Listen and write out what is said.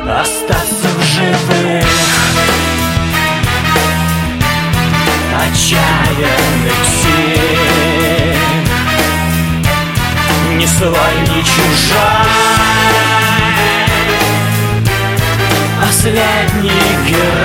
остаться в живых отчаянных сил. Ни свой, ни чужой, последний герой